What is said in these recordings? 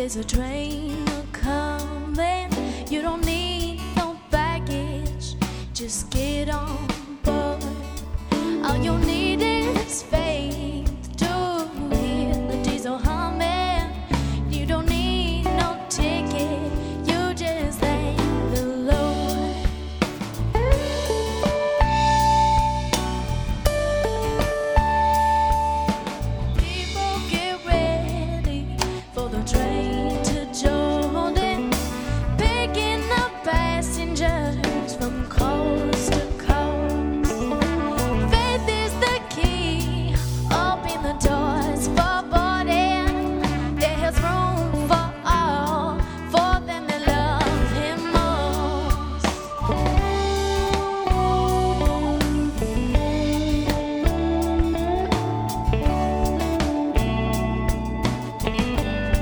There's a train coming. You don't need no baggage. Just get on board. All you need is faith to hear the diesel humming. You don't need no ticket. You just thank the Lord. People get ready for the train to Jordan, picking up passengers from coast to coast. Faith is the key, open the doors for boarding. There's room for all, for them that love Him most.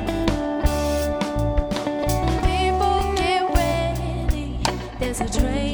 People get ready, there's a train